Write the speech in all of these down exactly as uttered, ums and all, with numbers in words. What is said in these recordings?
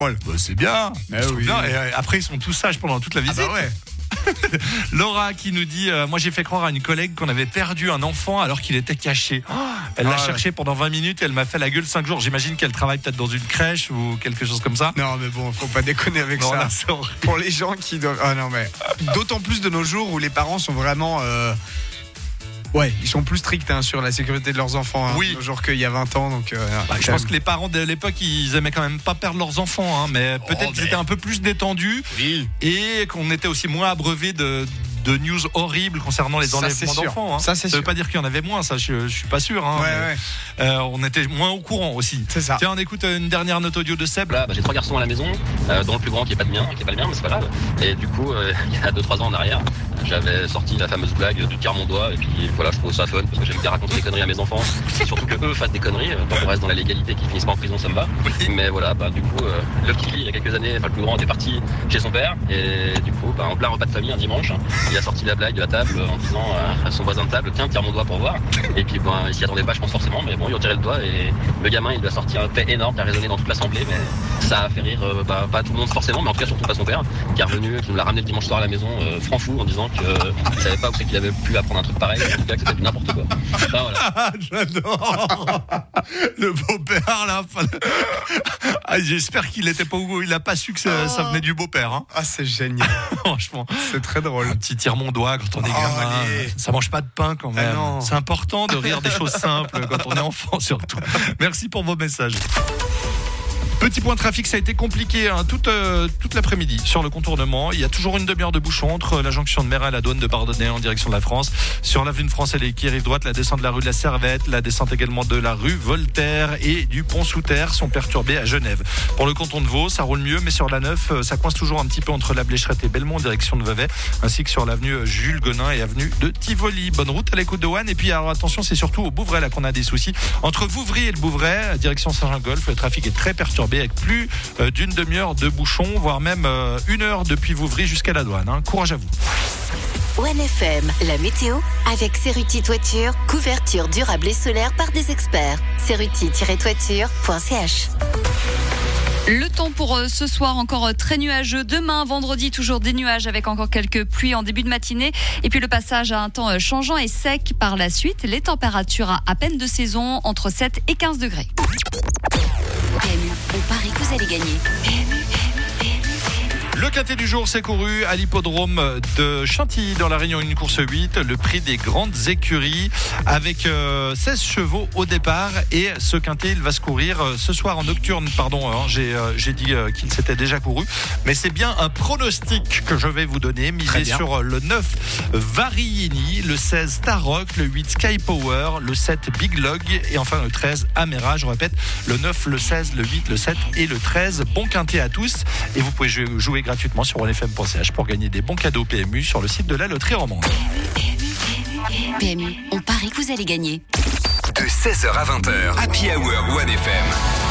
Bah, c'est bien. Eh oui. bien. Et euh, après, ils sont tous sages pendant toute la visite. Ah bah ouais. Laura qui nous dit euh, moi j'ai fait croire à une collègue qu'on avait perdu un enfant alors qu'il était caché. Oh, elle l'a ah, cherché ouais. pendant vingt minutes et elle m'a fait la gueule cinq jours. J'imagine qu'elle travaille peut-être dans une crèche ou quelque chose comme ça. Non mais bon, faut pas déconner avec Non, ça. là, c'est horrible. Pour les gens qui doivent. Ah non mais. D'autant plus de nos jours où les parents sont vraiment. Euh... Ouais, ils sont plus stricts hein, sur la sécurité de leurs enfants. Hein, Oui. de nos jours qu'il y a vingt ans. Donc, euh, Bah, je pense que les parents de l'époque ils aimaient quand même pas perdre leurs enfants, hein, mais peut-être Oh, qu'ils mais... étaient un peu plus détendus Oui. et qu'on était aussi moins abreuvé de. de news horribles concernant les Ça, enlèvements c'est d'enfants. Hein. Ça, c'est ça veut sûr. pas dire qu'il y en avait moins, ça je, je suis pas sûr. Hein, Ouais, mais, ouais. euh, on était moins au courant aussi. C'est ça. Tiens, on écoute une dernière note audio de Seb. Là, bah, j'ai trois garçons à la maison, euh, dont le plus grand qui est pas le mien, qui est pas le mien, mais c'est pas grave. Et du coup, euh, il y a deux trois ans en arrière, j'avais sorti la fameuse blague de tire mon doigt, et puis voilà, je trouve ça fun parce que j'aime bien raconter des conneries à mes enfants. Surtout que eux fassent des conneries, tant qu'on reste dans la légalité, qu'ils finissent pas en prison, ça me va. Mais voilà, bah du coup, euh, le petit, il y a quelques années, enfin le plus grand était parti chez son père, et du coup, bah, en plein repas de famille un dimanche, il a sorti la blague de la table en disant euh, à son voisin de table, tiens, tire mon doigt pour voir. Et puis bon, il s'y attendait pas, je pense forcément, mais bon, il a tiré le doigt et le gamin, il lui a sorti un paix énorme qui a résonné dans toute l'assemblée, mais ça a fait rire, euh, bah, pas tout le monde forcément, mais en tout cas surtout pas son père, qui est revenu, qui nous l'a ramené le dimanche soir à la maison, euh, franc fou, en disant qu'il euh, savait pas où c'est qu'il avait pu apprendre un truc pareil, en tout cas que c'était n'importe quoi. Enfin, voilà. Ah, j'adore le beau-père là. Ah, j'espère qu'il était pas où, il a pas su que ça, ça venait du beau-père. Hein. Ah c'est génial. Franchement, C'est très drôle. un petit tire mon doigt quand on est Oh, gamin. allez. Ça mange pas de pain quand même. Ah non. C'est important de rire des choses simples quand on est enfant surtout. Merci pour vos messages. Petit point de trafic, ça a été compliqué hein, toute, euh, toute l'après-midi sur le contournement. Il y a toujours une demi-heure de bouchon entre la jonction de Mérin et la douane de Bardonnay en direction de la France. Sur l'avenue de France et qui rive droite, la descente de la rue de la Servette, la descente également de la rue Voltaire et du pont sous terre sont perturbées à Genève. Pour le canton de Vaud, ça roule mieux, mais sur la neuf, ça coince toujours un petit peu entre la Blécherette et Belmont en direction de Vevey, ainsi que sur l'avenue Jules Gonin et avenue de Tivoli. Bonne route à l'écoute de One. Et puis alors attention, c'est surtout au Bouvray là qu'on a des soucis. Entre Vouvry et le Bouvray, direction Saint-Jean-Golf, le trafic est très perturbé avec plus euh, d'une demi-heure de bouchon, voire même euh, une heure depuis Vouvry jusqu'à la douane. Hein. Courage à vous. One F M, la météo avec Cerruti Toiture, couverture durable et solaire par des experts. cerruti tiret toiture point c h. Le temps pour ce soir, encore très nuageux. Demain, vendredi, toujours des nuages avec encore quelques pluies en début de matinée. Et puis le passage à un temps changeant et sec par la suite. Les températures à peine de saison, entre sept et quinze degrés. P M U, on parie que vous allez gagner. P M U, P M U, P M U. Le quintet du jour s'est couru à l'hippodrome de Chantilly dans la Réunion, une course huit, le prix des grandes écuries avec euh, seize chevaux au départ et ce quintet il va se courir euh, ce soir en nocturne, pardon, hein, j'ai, euh, j'ai dit euh, qu'il s'était déjà couru, mais c'est bien un pronostic que je vais vous donner, misé sur euh, le neuf Variini, le seize Starrock, le huit Sky Power, le sept Big Log et enfin le treize Amera, je répète, le neuf, le seize, le huit, le sept et le treize. Bon quintet à tous et vous pouvez jouer, jouer gratuitement sur one f m point c h pour gagner des bons cadeaux P M U sur le site de la loterie romande. P M U, on parie que vous allez gagner. De seize heures à vingt heures, Happy Hour One F M.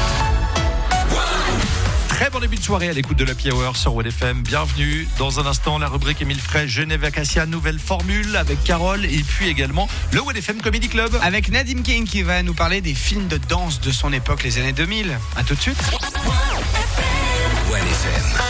Très bon début de soirée à l'écoute de l'Happy Hour sur One F M. Bienvenue. Dans un instant, la rubrique Émile Frey, Genève Acacia, nouvelle formule avec Carole et puis également le One F M Comedy Club. Avec Nadim King qui va nous parler des films de danse de son époque, les années deux mille. À tout de suite. One F M.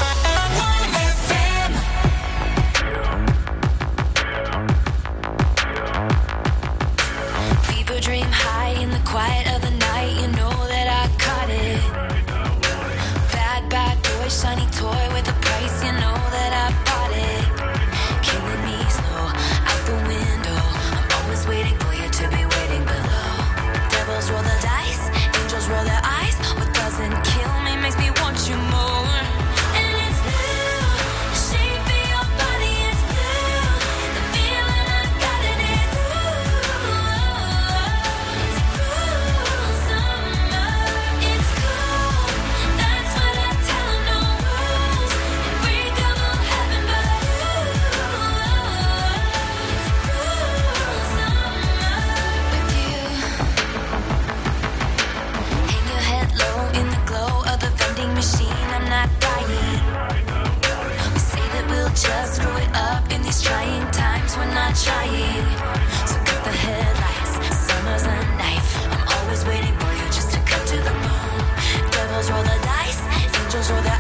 Dream high in the quiet of the night. You know that I caught it. Bad, bad boy, shiny toy with a price. You know that I bought it. Killing me slow, out the window. I'm always waiting for you to be waiting below. Devils roll the dice, angels roll their eyes. What doesn't kill me makes me want you more. And it's blue, the shape of your body is blue. The feeling I got it is blue. Just screw it up in these trying times. We're not trying. So cut the headlights. Summer's a knife. I'm always waiting for you just to cut to the bone. Devils roll the dice. Angels roll their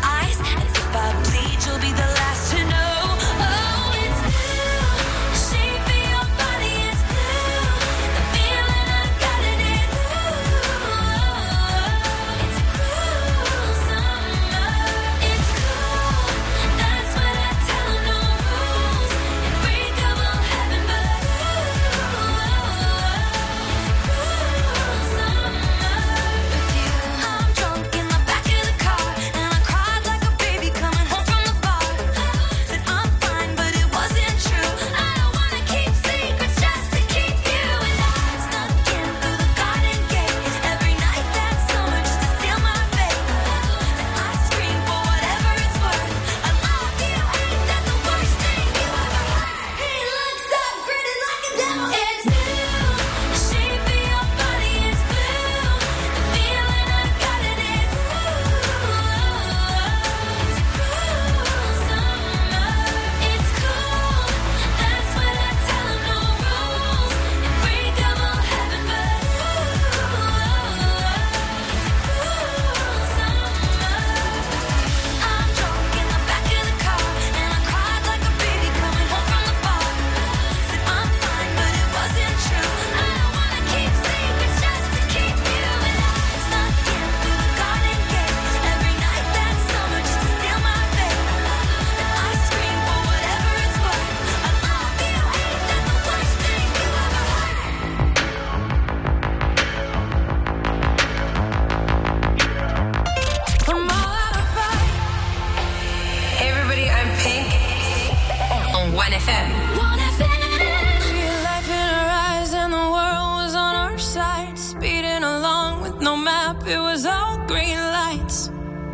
F M. one F M. Real life in her eyes and the world was on our side. Speeding along with no map, it was all green lights.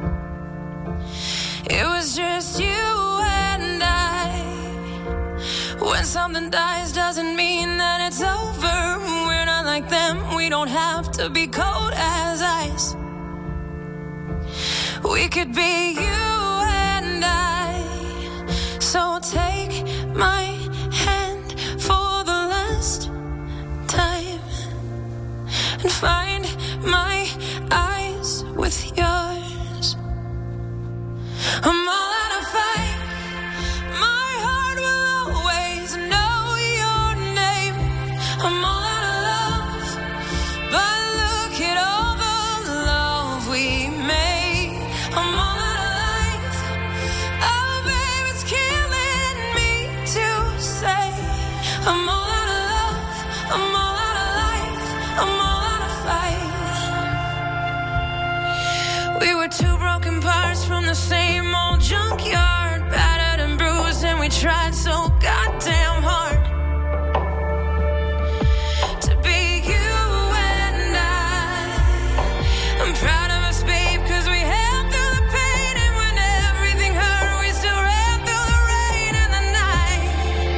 It was just you and I. When something dies doesn't mean that it's over. We're not like them, we don't have to be cold as ice. We could be you and I. So take my hand for the last time and find my eyes with yours. I'm all out of fight. My heart will always know your name. I'm all out of love, but look at all the love we made. I'm all out of life. Oh, babe, it's killing me to say. I'm all out of love. I'm all out of life. I'm all out of fight. We were two broken parts from the same old junkyard, battered and bruised, and we tried so goddamn hard to be you and I. I'm proud of us, babe, cause we held through the pain, and when everything hurt, we still ran through the rain and the night.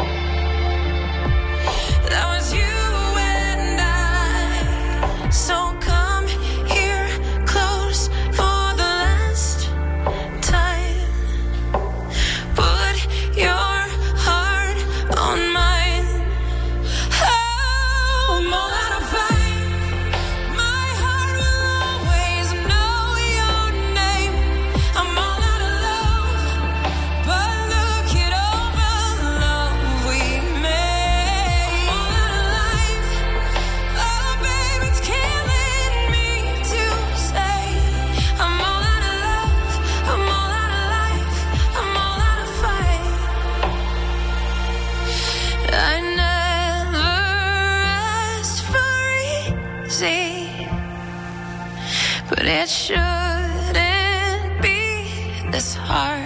That was you and I. So come here close for the last time. Put your heart on mine. Oh, I'm all out of fight. My heart will always know your name. I'm all out of love, but look at all the love we made. I'm all out of life. Oh, babe, it's killing me to say. I'm all out of love. I'm all out of life. I'm all out of fight. I never asked for easy, but it shouldn't be this hard.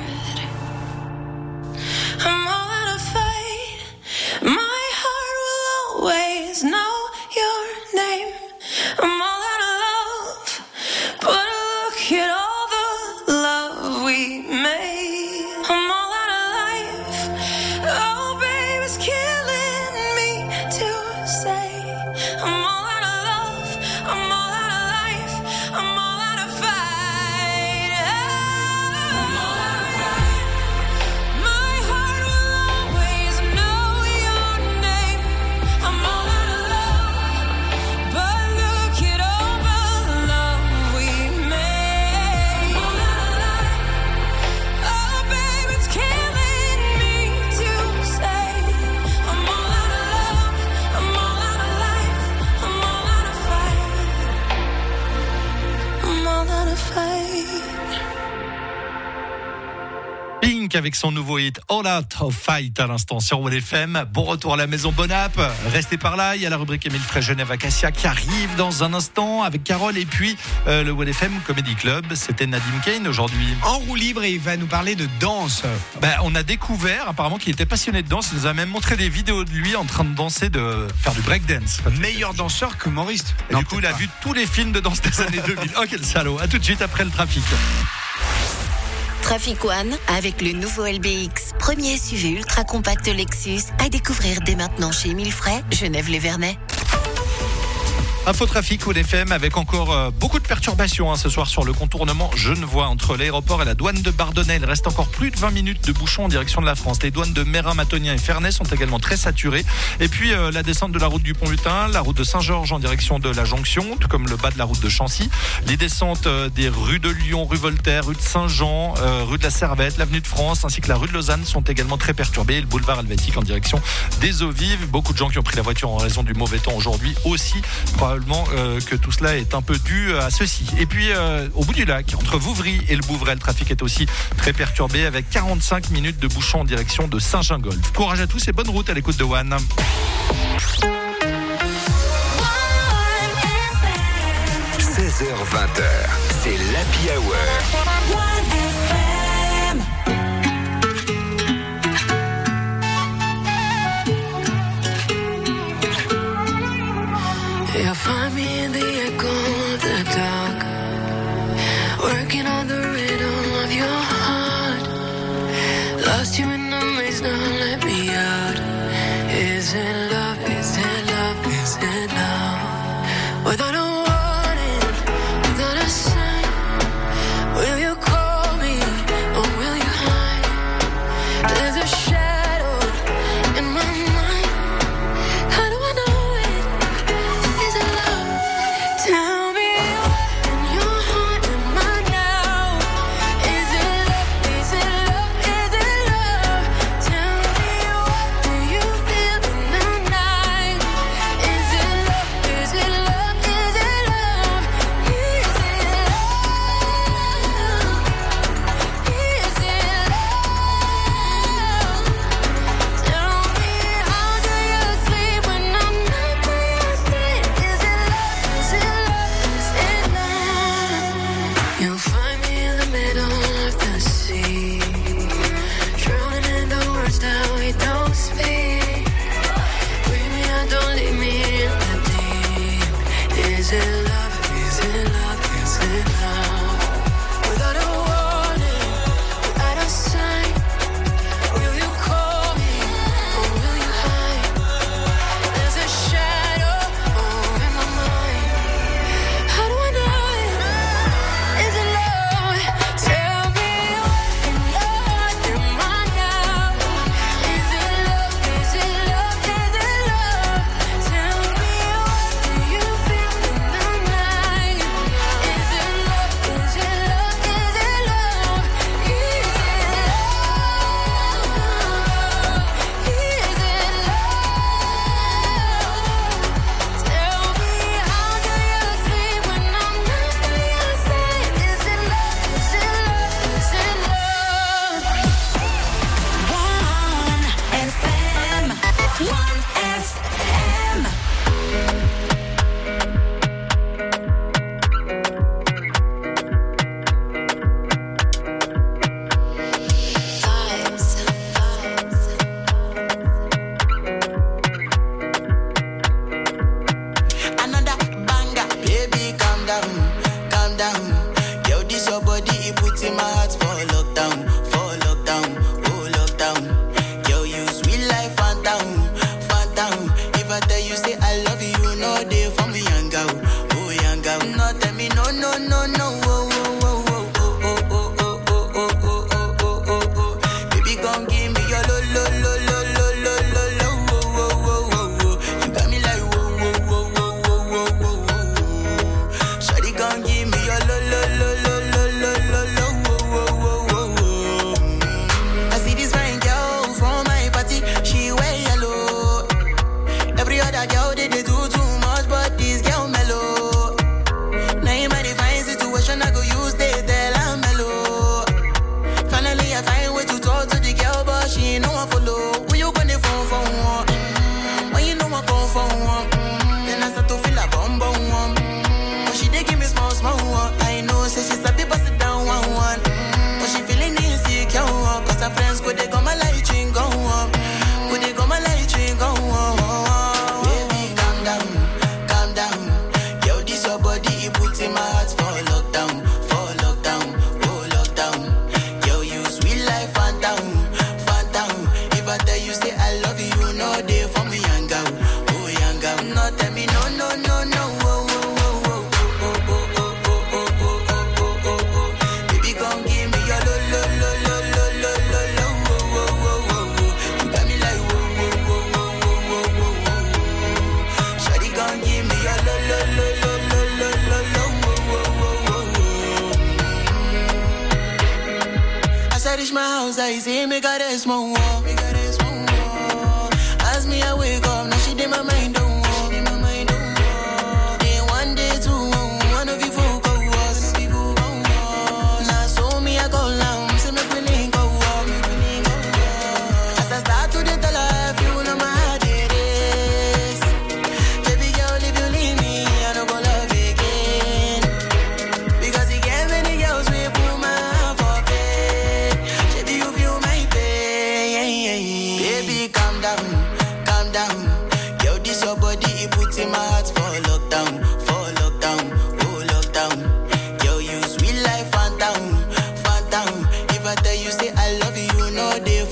I'm all out of fight. My heart will always know your name. I'm all out of love, but look at all the love we made. I'm all out of life. Oh, babe, it's killing me to say. I'm all out of love. I'm all out of life. I'm all out of fight. I'm all out of fight. My heart will always know your name. I'm all out of love, but look at all the love we made. I'm all out of life. Oh, babe, it's killing me to say. I'm all out of love. I'm all out of life. I'm all out of fight. I'm all out of fight. Pink avec son nouveau hit All Out of Fight à l'instant sur one F M. Bon retour à la maison, bon app. Restez par là, il y a la rubrique Émile Frey Genève Acacia qui arrive dans un instant avec Carole et puis euh, le one F M Comedy Club. C'était Nadim Kane aujourd'hui. En roue libre, et il va nous parler de danse. Ben, on a découvert apparemment qu'il était passionné de danse. Il nous a même montré des vidéos de lui en train de danser, de faire du breakdance. Meilleur danseur que humoriste. Et du coup, il a vu tous les films de danse des années deux mille. Oh, quel salaud. À tout de suite après le trafic. Trafic One avec le nouveau L B X, premier S U V ultra compact Lexus à découvrir dès maintenant chez Émile Frey, Genève-les-Vernets. Info trafic one F M avec encore euh, beaucoup de perturbations hein, ce soir sur le contournement genevois entre l'aéroport et la douane de Bardonnay. Il reste encore plus de vingt minutes de bouchons en direction de la France. Les douanes de Mérin, Matonien et Ferney sont également très saturées. Et puis euh, la descente de la route du Pont-Lutin, la route de Saint-Georges en direction de la Jonction, tout comme le bas de la route de Chancy. Les descentes euh, des rues de Lyon, rue Voltaire, rue de Saint-Jean, euh, rue de la Servette, l'avenue de France ainsi que la rue de Lausanne sont également très perturbées. Et le boulevard Helvétique en direction des Eaux Vives. Beaucoup de gens qui ont pris la voiture en raison du mauvais temps aujourd'hui aussi. Probablement euh, que tout cela est un peu dû à ceci. Et puis euh, au bout du lac, entre Vouvry et le Bouvray, le trafic est aussi très perturbé avec quarante-cinq minutes de bouchons en direction de Saint-Gingolph. Courage à tous et bonne route à l'écoute de One. seize heures vingt, c'est l'Happy Hour. Lost you in the maze, now let me out. Is it love? Is it love? Is it love? Without a warning, without a sign, will you call me or will you hide? There's a shadow in my mind. How do I know it? Is it love? Tell me what in your heart am I now? Is it love? Is it love? Is it love? Tell me what do you feel in the night? Is it love? Is it love? Is it love? Is it love? Is it love? Tell me how do you sleep when I'm not by your side? Is it love? Is it love? Is it love? You'll find me in the middle of the sea, drowning in the words that we don't speak. Bring me out, don't leave me in the deep. Is it love? Is it love? Is it love? Without a warning, without a sign, will you call me or will you hide? There's a shadow over my mind. How do I know it? Is it love? Tell me what in your heart am I now? Is it love? Is it love? Is it love? Tell me what do you feel in the night? Is it love? Is it love? Is it love? Is it love? Is it love? Tell me how do you sleep when I'm not by your side? Is it love? Is it love? Is it love? One F M. One F M. Another banger, baby, calm down, calm down. Yo, this your body, it puts in my heart for lockdown, for lockdown, oh lockdown. Yo, you sweet life, phantom, phantom. If I tell you say I love you, you know they for me young girl, oh young girl. No tell me no, no, no, no, oh, oh, oh, oh, oh, oh, oh, oh, oh, oh, oh, oh, oh, oh. Baby, gon' give me your lo, lo, lo, lo, lo, lo, lo, lo, oh, oh, oh, oh, oh. You got me like whoa, whoa, whoa, whoa, whoa, whoa, whoa, whoa. Shawty gon' give me your lo, lo, lo, lo, lo, lo, lo, lo, whoa, whoa, whoa, whoa. I see this fine girl from my party, she wear yellow. Every other girl they, they do too much, but this girl mellow. Now in my divine situation, I go use they tell I'm mellow. Finally, I find way to talk to the girl, but she ain't no one follow. Who you gonna phone for one? When you know I phone for one, then I start to feel a bum bum one. But she dey give me small small one. I know, say she's a bit pass it down one one. But she feeling insecure, cause her friends go they go my light ring go on. Go they go my light ring go on. Baby, calm down, calm down. Yo, this your body, it puts in my heart for lockdown, for lockdown, oh lockdown. Yo, you sweet life, phantom, phantom. If I tell you say I love you, you know they for me young girl, oh young girl. No tell me no, no, no, no, oh, oh, oh, oh, oh, oh, oh, oh, oh, oh, oh, oh, oh, oh. Baby, gon' give me your lo, lo, lo, lo, lo, lo, lo, lo, oh, oh, oh, oh, oh. You got me like whoa, whoa, whoa, whoa, whoa, whoa, whoa, whoa. Shawty gon' give me your lo, lo, lo, lo, lo, lo, lo, lo, oh, oh, oh, oh. As I reach my house, I see me got a small wall, me got a small wall. As me I wake up, now she did my mind don't walk, my mind don't walk. Then one day two, one of you folk go was, now so me I go down, see me willing go walk, me willing go walk. As I start to the tell her, you know my heart it is. Baby girl, if you leave me, I don't go love again. Because you get many girls we put my heart for bed. Baby, you feel my pain. Baby, calm down, calm down. Yo, this your body, it puts in my heart for lockdown, for lockdown, oh lockdown. Yo, you sweet life, phantom, phantom. If I tell you say I love you, you know they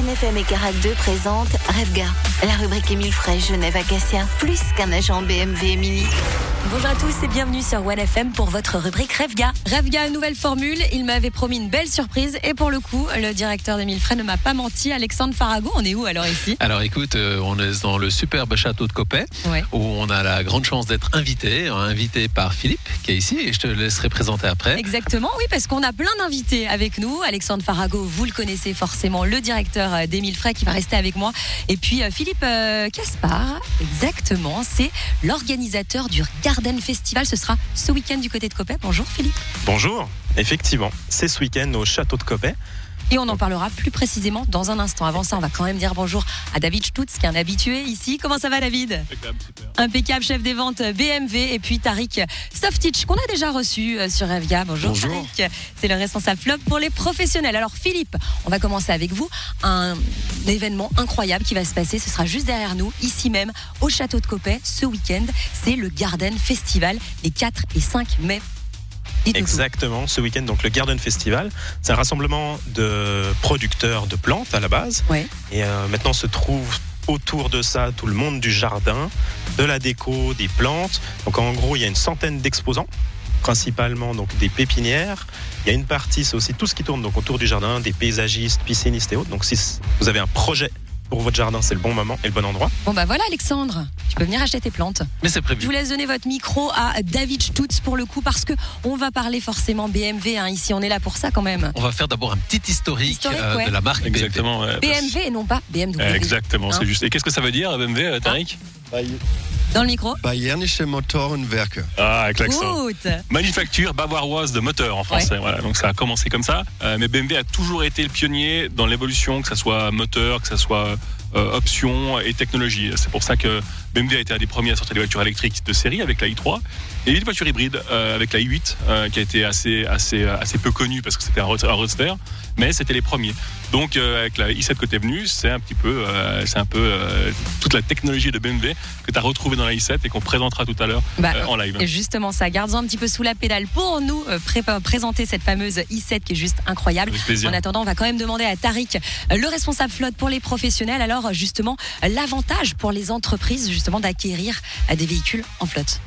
F M et Carac deux présente Revga, la rubrique Émile Frey Genève Acacia, plus qu'un agent B M W Mini. Bonjour à tous et bienvenue sur One F M pour votre rubrique Revga. Revga, une nouvelle formule, il m'avait promis une belle surprise et pour le coup, le directeur d'Émile Frey ne m'a pas menti. Alexandre Farago, on est où alors ici ? Alors écoute, euh, on est dans le superbe château de Coppet, Ouais. où on a la grande chance d'être invité, invité par Philippe qui est ici et je te laisserai présenter après. Exactement, oui, parce qu'on a plein d'invités avec nous. Alexandre Farago, vous le connaissez forcément, le directeur d'Émile Frey qui va rester avec moi. Et puis euh, Philippe euh, Caspar, exactement, c'est l'organisateur du Garden Festival. Ce sera ce week-end du côté de Coppet. Bonjour Philippe. Bonjour, effectivement, c'est ce week-end au château de Coppet. Et on en parlera plus précisément dans un instant. Avant ça, on va quand même dire bonjour à David Stutz, qui est un habitué ici. Comment ça va, David ? Impeccable, super. Impeccable, chef des ventes B M W. Et puis Tariq Softitch, qu'on a déjà reçu sur Revga. Bonjour, Bonjour. Tariq. C'est le responsable flop pour les professionnels. Alors Philippe, on va commencer avec vous. Un événement incroyable qui va se passer. Ce sera juste derrière nous, ici même, au château de Coppet, ce week-end. C'est le Garden Festival, les quatre et cinq mai. Dites-nous Exactement, ce week-end, donc le Garden Festival, c'est un rassemblement de producteurs de plantes à la base. Ouais. Et euh, maintenant se trouve autour de ça tout le monde du jardin, de la déco, des plantes. Donc en gros, il y a une centaine d'exposants, principalement donc des pépinières. Il y a une partie, c'est aussi tout ce qui tourne donc autour du jardin, des paysagistes, piscinistes et autres. Donc si vous avez un projet pour votre jardin, c'est le bon moment et le bon endroit. Bon bah voilà Alexandre, tu peux venir acheter tes plantes. Mais c'est prévu. Je vous laisse donner votre micro à David Stutz pour le coup parce que on va parler forcément B M W hein. Ici on est là pour ça quand même. On va faire d'abord un petit historique, Historique, euh, ouais. de la marque Exactement. ouais. B M W et non pas B M W. Exactement, Hein c'est juste. Et qu'est-ce que ça veut dire B M W, euh, Tariq ? Dans le micro. Bayerische Motorenwerke. Ah, avec l'accent. Good. Manufacture bavaroise de moteurs en français. Ouais. Voilà, donc ça a commencé comme ça. Euh, mais B M W a toujours été le pionnier dans l'évolution, que ce soit moteur, que ce soit euh, option et technologie. C'est pour ça que B M W a été un des premiers à sortir des voitures électriques de série avec la i trois et une voiture hybride euh, avec la i huit euh, qui a été assez, assez, assez peu connue parce que c'était un roadster, mais c'était les premiers. Donc euh, avec la i sept que tu es venu, c'est un petit peu, euh, c'est un peu euh, toute la technologie de B M W que tu as retrouvée dans la i sept et qu'on présentera tout à l'heure Bah, euh, en live. Et justement ça, garde-en un petit peu sous la pédale pour nous euh, pré- présenter cette fameuse i sept qui est juste incroyable. Avec plaisir. En attendant, on va quand même demander à Tariq, euh, le responsable flotte pour les professionnels, alors justement l'avantage pour les entreprises justement d'acquérir euh, des véhicules en flotte.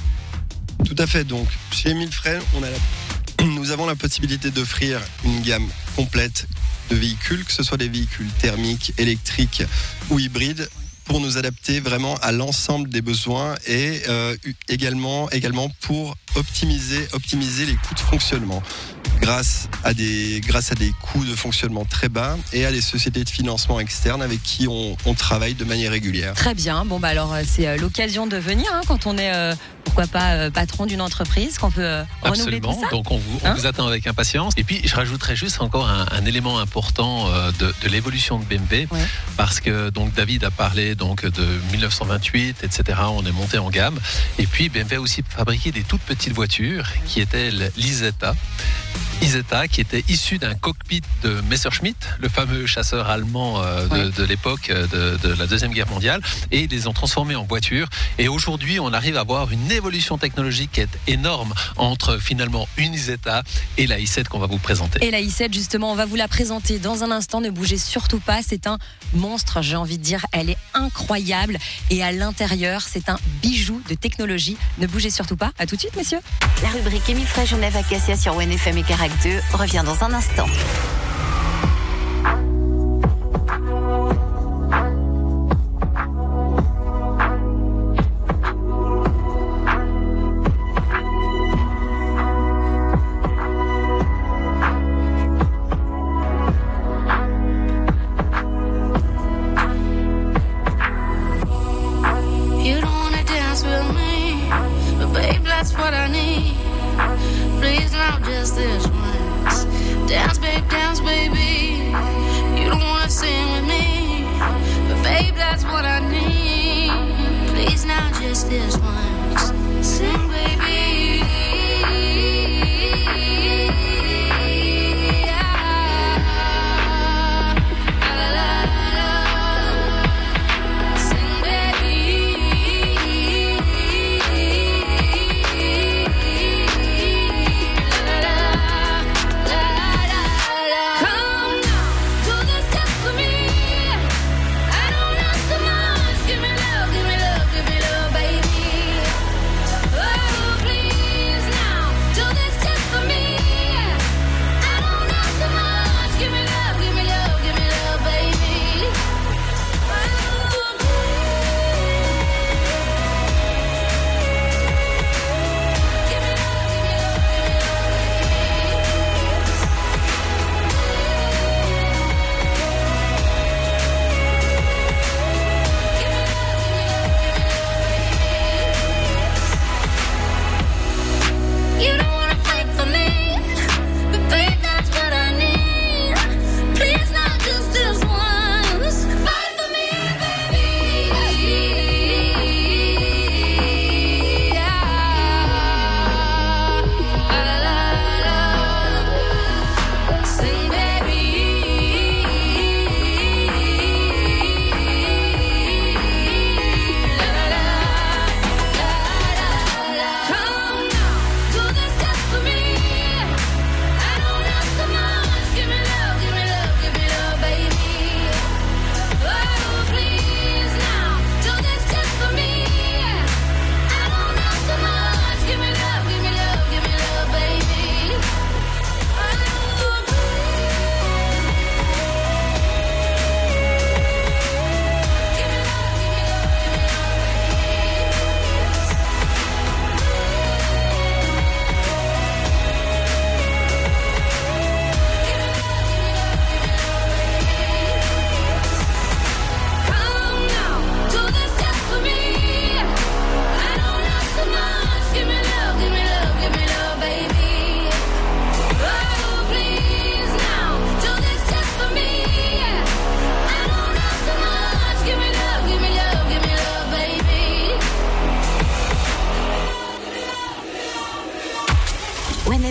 Tout à fait. Donc, chez Émile Frey, on a la- nous avons la possibilité d'offrir une gamme complète de véhicules, que ce soit des véhicules thermiques, électriques ou hybrides, pour nous adapter vraiment à l'ensemble des besoins et euh, également, également pour optimiser, optimiser les coûts de fonctionnement. Grâce à, des, grâce à des coûts de fonctionnement très bas et à des sociétés de financement externes avec qui on, on travaille de manière régulière. Très bien. Bon bah alors euh, c'est euh, l'occasion de venir hein, quand on est euh, pourquoi pas euh, patron d'une entreprise, qu'on peut euh, renouveler tout Absolument, ça. donc on vous, on Hein vous attend avec impatience. Et puis je rajouterais juste encore un, un élément important euh, de, de l'évolution de B M W, Ouais. parce que donc David a parlé donc de dix-neuf cent vingt-huit, et cetera. On est monté en gamme. Et puis B M W a aussi fabriqué des toutes petites voitures qui étaient l'Isetta. Isetta, qui était issu d'un cockpit de Messerschmitt, le fameux chasseur allemand euh, de, Ouais. de l'époque euh, de, de la Deuxième Guerre mondiale, et ils les ont transformés en voitures. Et aujourd'hui, on arrive à avoir une évolution technologique qui est énorme entre finalement une Isetta et la i sept qu'on va vous présenter. Et la i sept, justement, on va vous la présenter dans un instant. Ne bougez surtout pas. C'est un monstre, j'ai envie de dire. Elle est incroyable. Et à l'intérieur, c'est un bijou de technologie. Ne bougez surtout pas. À tout de suite, messieurs. La rubrique Émile Frey Genève Acacia sur One F M et Carac deux revient dans un instant. You don't wanna dance with me, but babe, that's what I need. Please, now just this once. Dance, babe, dance, baby. You don't wanna sing with me, but babe, that's what I need. Please, now just this once. Sing, baby. Come now, do this just for me.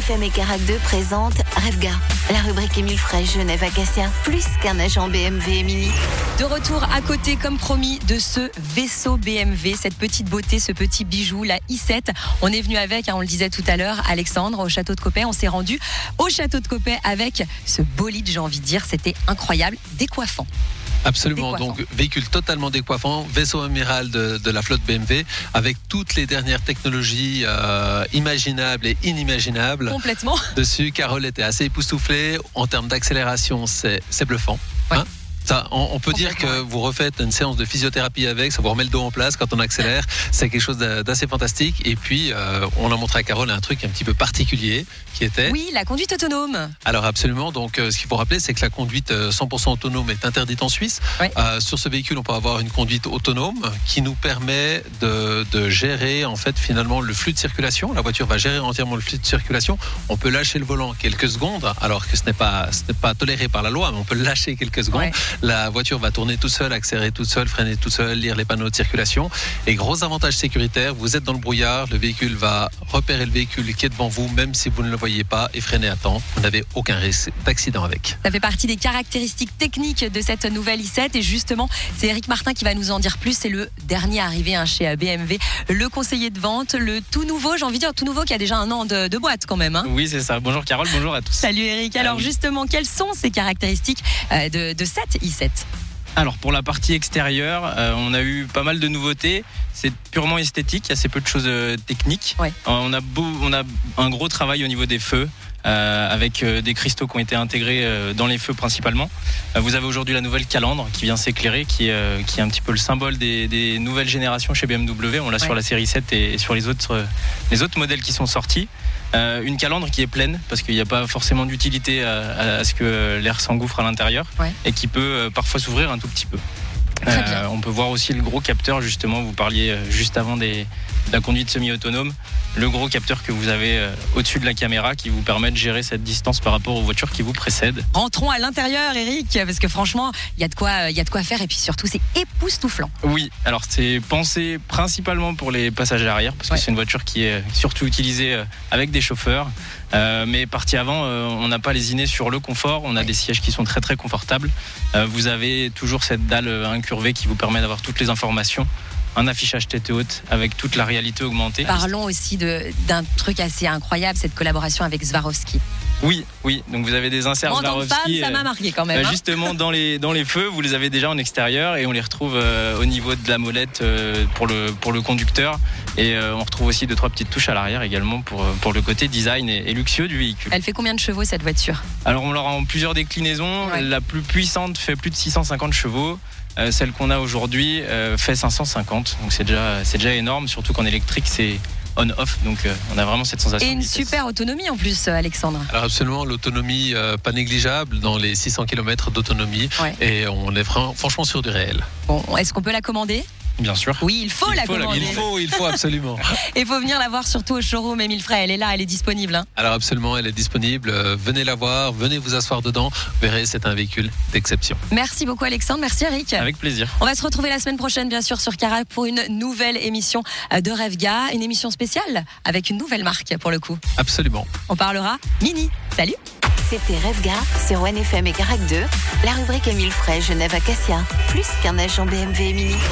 F M et Carac deux présente Revga, la rubrique Émile Frey, Genève Acacia, plus qu'un agent B M W et Mini. De retour à côté, comme promis, de ce vaisseau B M W, cette petite beauté, ce petit bijou, la i sept. On est venu avec, hein, on le disait tout à l'heure, Alexandre, au château de Coppet. On s'est rendu au château de Coppet avec ce bolide, j'ai envie de dire. C'était incroyable, décoiffant. Absolument, donc véhicule totalement décoiffant, vaisseau amiral de, de la flotte B M W avec toutes les dernières technologies euh, imaginables et inimaginables. Complètement. Dessus, Carole était assez époustouflée. En termes d'accélération, c'est, c'est bluffant. Ouais. Hein Ça, on, on peut dire que vous refaites une séance de physiothérapie avec, ça vous remet le dos en place quand on accélère. C'est quelque chose d'assez fantastique. Et puis, euh, on a montré à Carole un truc un petit peu particulier qui était. Oui, la conduite autonome. Alors absolument. Donc, euh, ce qu'il faut rappeler, c'est que la conduite cent pour cent autonome est interdite en Suisse. Oui. Euh, sur ce véhicule, on peut avoir une conduite autonome qui nous permet de, de gérer en fait finalement le flux de circulation. La voiture va gérer entièrement le flux de circulation. On peut lâcher le volant quelques secondes, alors que ce n'est pas, ce n'est pas toléré par la loi, mais on peut le lâcher quelques secondes. Ouais. La voiture va tourner toute seule, accélérer toute seule, freiner toute seule, lire les panneaux de circulation. Et gros avantage sécuritaire, vous êtes dans le brouillard, le véhicule va repérer le véhicule qui est devant vous, même si vous ne le voyez pas, et freiner à temps. Vous n'avez aucun risque d'accident avec. Ça fait partie des caractéristiques techniques de cette nouvelle i sept. Et justement, c'est Eric Martin qui va nous en dire plus. C'est le dernier arrivé hein, chez B M W, le conseiller de vente, le tout nouveau, j'ai envie de dire tout nouveau qui a déjà un an de, de boîte quand même. Hein. Oui, c'est ça. Bonjour Carole, bonjour à tous. Salut Eric. Alors ah, oui. justement, quelles sont ces caractéristiques euh, de, de cette i sept ? Alors pour la partie extérieure, euh, on a eu pas mal de nouveautés. C'est purement esthétique, il y a assez peu de choses euh, techniques. Ouais. Euh, on a beau, on a un gros travail au niveau des feux. Euh, avec euh, des cristaux qui ont été intégrés euh, dans les feux principalement. Euh, vous avez aujourd'hui la nouvelle calandre qui vient s'éclairer, qui, euh, qui est un petit peu le symbole des, des nouvelles générations chez B M W. On l'a ouais. sur la série sept et sur les autres, euh, les autres modèles qui sont sortis. Euh, une calandre qui est pleine parce qu'il n'y a pas forcément d'utilité à, à, à ce que l'air s'engouffre à l'intérieur ouais. et qui peut euh, parfois s'ouvrir un tout petit peu. Euh, on peut voir aussi le gros capteur, justement, vous parliez euh, juste avant des, de la conduite semi-autonome, le gros capteur que vous avez euh, au-dessus de la caméra qui vous permet de gérer cette distance par rapport aux voitures qui vous précèdent. Rentrons à l'intérieur, Eric, parce que franchement, il y a de quoi, il y a de quoi faire et puis surtout, c'est époustouflant. Oui, alors c'est pensé principalement pour les passagers arrière parce que ouais. c'est une voiture qui est surtout utilisée avec des chauffeurs. Euh, mais partie avant, euh, on n'a pas lésiné sur le confort. On a des sièges qui sont très très confortables. Euh, vous avez toujours cette dalle incurvée qui vous permet d'avoir toutes les informations. Un affichage tête haute avec toute la réalité augmentée. Parlons aussi de, d'un truc assez incroyable, cette collaboration avec Swarovski. Oui, oui. Donc vous avez des inserts Swarovski. En tant que femme, ça m'a marqué quand même. Euh, justement, dans les dans les feux, vous les avez déjà en extérieur et on les retrouve euh, au niveau de la molette euh, pour le pour le conducteur et euh, on retrouve aussi deux trois petites touches à l'arrière également pour pour le côté design et, et luxueux du véhicule. Elle fait combien de chevaux cette voiture ? Alors on l'aura en plusieurs déclinaisons. Ouais. La plus puissante fait plus de six cent cinquante chevaux. Euh, celle qu'on a aujourd'hui euh, fait cinq cent cinquante. Donc c'est déjà c'est déjà énorme, surtout qu'en électrique c'est on-off, donc euh, on a vraiment cette sensation. Et une super autonomie en plus, Alexandre. Alors absolument, l'autonomie euh, pas négligeable dans les six cents kilomètres d'autonomie ouais. et on est fran- franchement sur du réel. Bon, est-ce qu'on peut la commander ? Bien sûr. Oui, il faut il la faut commander. Il faut, il faut absolument. Et il faut venir la voir surtout au showroom Émile Frey. Elle est là, elle est disponible. Hein. Alors absolument, elle est disponible. Euh, venez la voir, venez vous asseoir dedans. Vous verrez, c'est un véhicule d'exception. Merci beaucoup Alexandre, merci Eric. Avec plaisir. On va se retrouver la semaine prochaine, bien sûr, sur Carac pour une nouvelle émission de Revga, une émission spéciale avec une nouvelle marque pour le coup. Absolument. On parlera Mini. Salut. C'était Revga sur O N F M et Carac deux, la rubrique Émile Frey, Genève Acacia, plus qu'un agent B M W et Mini.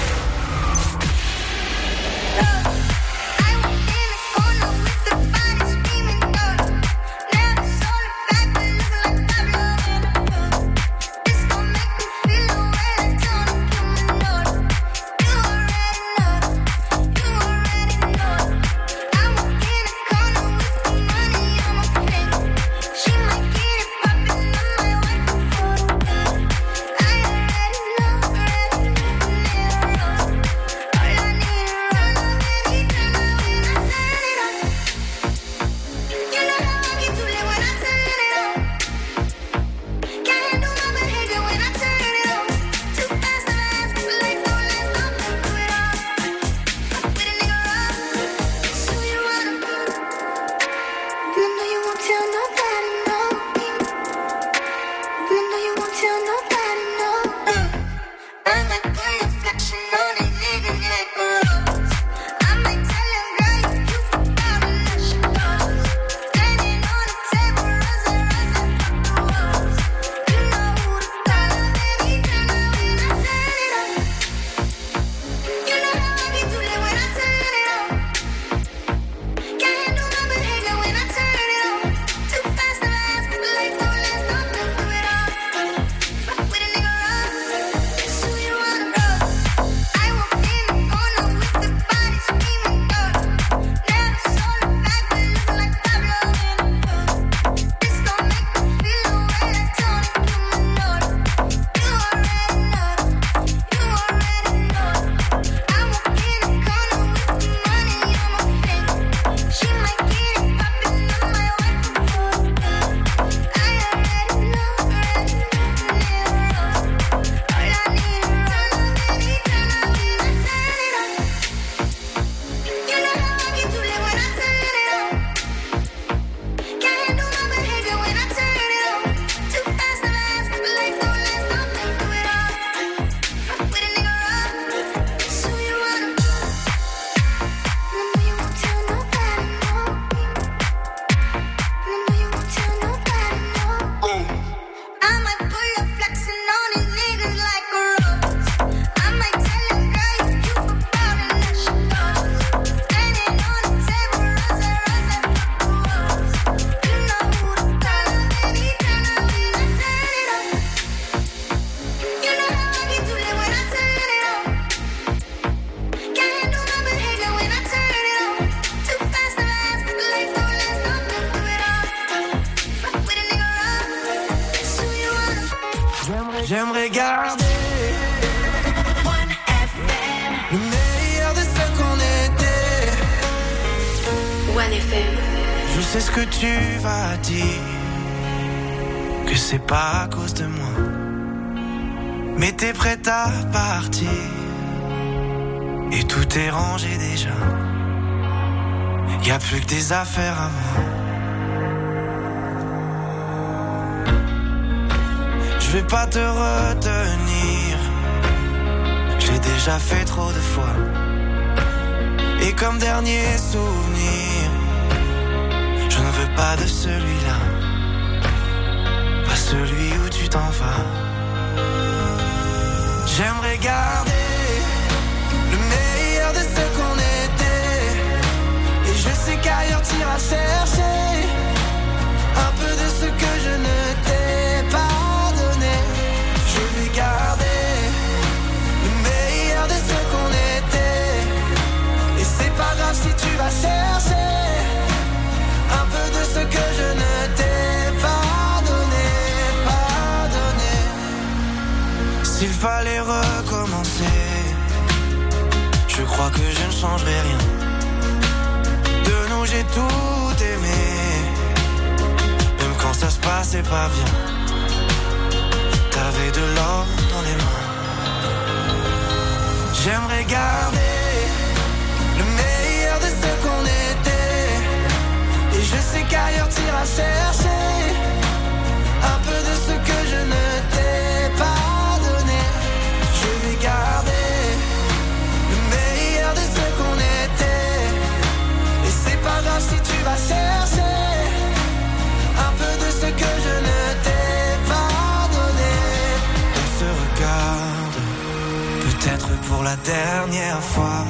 sais ce que tu vas dire, que c'est pas à cause de moi, mais t'es prête à partir, et tout est rangé déjà. Y a plus que des affaires à moi. Je vais pas te retenir, j'ai déjà fait trop de fois. Et comme dernier souvenir, je ne veux pas de celui-là, pas celui où tu t'en vas. J'aimerais garder le meilleur de ce qu'on était, et je sais qu'ailleurs t'iras chercher un peu de ce que je ne t'ai pas donné. Je vais garder le meilleur de ce qu'on était, et c'est pas grave si tu vas chercher un peu de ce que je ne t'ai pas donné, pas donné. S'il fallait recommencer, je crois que je ne changerai rien. De nous j'ai tout aimé, même quand ça se passait pas bien. T'avais de l'or dans les mains. J'aimerais garder le meilleur de ce qu'on était, et je sais qu'ailleurs t'iras chercher un peu de ce que je ne t'ai pas donné. Je vais garder le meilleur de ce qu'on était, et c'est pas grave si tu vas chercher un peu de ce que je ne t'ai pas donné. On se regarde, peut-être pour la dernière fois,